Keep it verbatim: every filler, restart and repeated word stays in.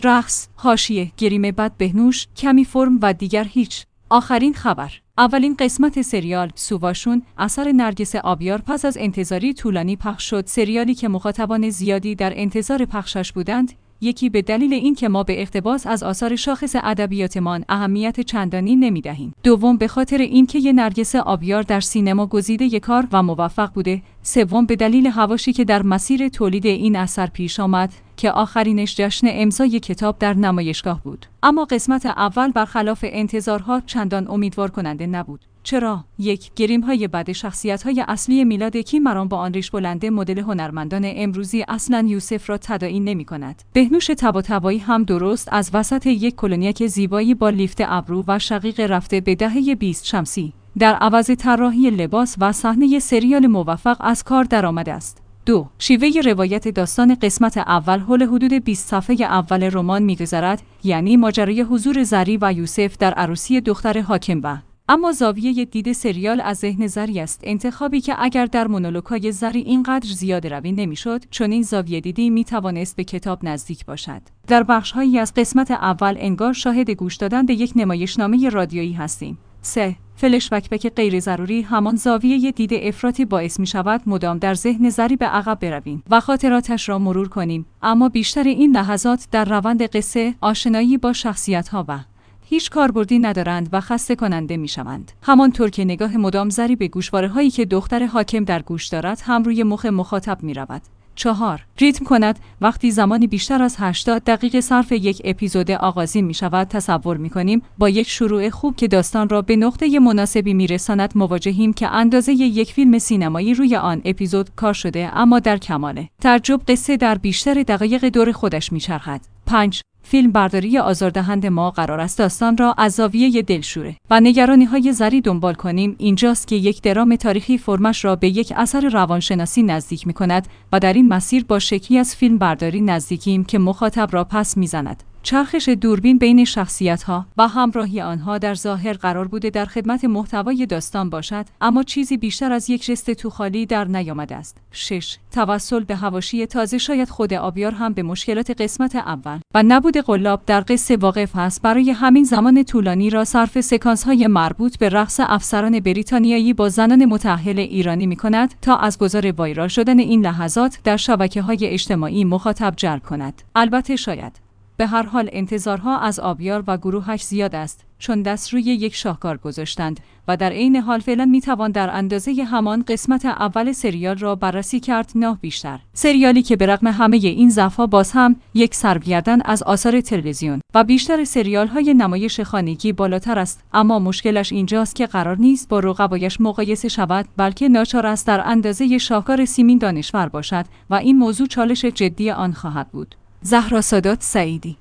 رقص، حاشیه، گریم بد بهنوش، کمی فرم و دیگر هیچ. آخرین خبر. اولین قسمت سریال سوواشون اثر نرگس آبیار پس از انتظاری طولانی پخش شد. سریالی که مخاطبان زیادی در انتظار پخشش بودند، یکی به دلیل اینکه ما به اقتباس از آثار شاخص ادبیاتمان اهمیت چندانی نمی‌دهیم. دوم به خاطر اینکه ی نرگس آبیار در سینما گزیده کار و موفق بوده. سوم به دلیل حواشی که در مسیر تولید این اثر پیش آمد که آخرینش جشن امضای کتاب در نمایشگاه بود. اما قسمت اول برخلاف انتظارها چندان امیدوار کننده نبود. چرا؟ یک، گریم‌های بد شخصیت‌های اصلی میلاد کیمران با آن ریش بلند مدل هنرمندان امروزی اصلاً یوسف را تداعی نمی‌کند. بهنوش طباطبایی هم درست از وسط یک کلونیک زیبایی با لیفت ابرو و شقیق رفته به دهه بیست شمسی، در عوض طراحی لباس و صحنه سریال موفق از کار درآمده است. دو، شیوه روایت داستان قسمت اول حول حدود بیست صفحه اول رمان می‌گذرد، یعنی ماجرای حضور زری و یوسف در عروسی دختر حاکم و اما زاویه دید سریال از ذهن زری است، انتخابی که اگر در مونولوگ‌های زری اینقدر زیاده روی نمی‌شد، چون این زاویه دیدی می‌توانست به کتاب نزدیک باشد. در بخش‌هایی از قسمت اول انگار شاهد گوش دادن به یک نمایشنامه رادیویی هستیم. سه، فلش بک بک غیر ضروری همان زاویه دید افراطی باعث می شود مدام در ذهن زری به عقب برویم و خاطراتش را مرور کنیم، اما بیشتر این لحظات در روند قصه آشنایی با شخصیت‌ها و هیچ کاربردی ندارند و خسته کننده می شوند. همانطور که نگاه مدام زری به گوشواره هایی که دختر حاکم در گوش دارد هم روی مخ مخاطب می رود. چهار، ریتم کند. وقتی زمانی بیشتر از هشتاد دقیقه صرف یک اپیزود آغازین می شود، تصور می کنیم با یک شروع خوب که داستان را به نقطه مناسبی می رساند مواجهیم که اندازه یک فیلم سینمایی روی آن اپیزود کار شده، اما در کمال تعجب قصه در بیشتر دقایق دور خودش می چرخد. پنج، فیلم برداری آزاردهنده ما قرار است داستان را از زاویه دلشوره و نگرانی‌های زری دنبال کنیم. اینجاست که یک درام تاریخی فرمش را به یک اثر روانشناسی نزدیک می‌کند و در این مسیر با شکلی از فیلم برداری نزدیکیم که مخاطب را پس می‌زند. چرخش دوربین بین شخصیت‌ها و همراهی آنها در ظاهر قرار بوده در خدمت محتوای داستان باشد، اما چیزی بیشتر از یک ژست توخالی در نیامده است. شش، توسل به حواشی تازه. شاید خود آبیار هم به مشکلات قسمت اول و نبود قلاب در قصه واقف است، برای همین زمان طولانی را صرف سکانس‌های مربوط به رقص افسران بریتانیایی با زنان متأهل ایرانی می‌کند تا از گذار وایرال شدن این لحظات در شبکه‌های اجتماعی مخاطب جلب کند. البته شاید. به هر حال انتظارها از آبیار و گروهش زیاد است، چون دست روی یک شاهکار گذاشتند و در عین حال فعلا میتوان در اندازه همان قسمت اول سریال را بررسی کرد، نه بیشتر. سریالی که به رغم همه این ضعف‌ها باز هم یک سرگردن از آثار تلویزیون و بیشتر سریال‌های نمایش خانگی بالاتر است، اما مشکلش اینجاست که قرار نیست با رقبایش مقایسه شود، بلکه ناچار است در اندازه شاهکار سیمین دانشور باشد و این موضوع چالش جدی آن خواهد بود. زهرا سادات سعیدی